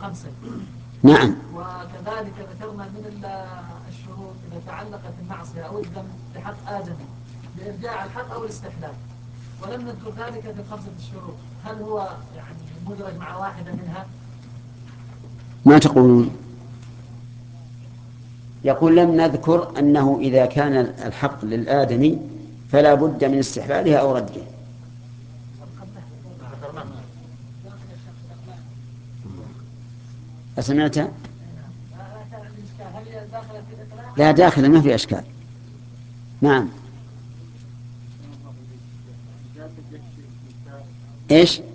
5. نعم. وكذلك ذكرنا من الشروط إذا تعلقت المعصية أو الذنب بحق آدمي بإرجاع الحق أو الاستحلال، ولم نذكر ذلك في 5 الشروط. هل هو يعني مدرج مع واحدة منها؟ ما تقولون؟ يقول لم نذكر أنه إذا كان الحق للآدمي فلا بد من استحلاله أو رده. أسمعت؟ لا داخل، ما في أشكال. نعم. إيش؟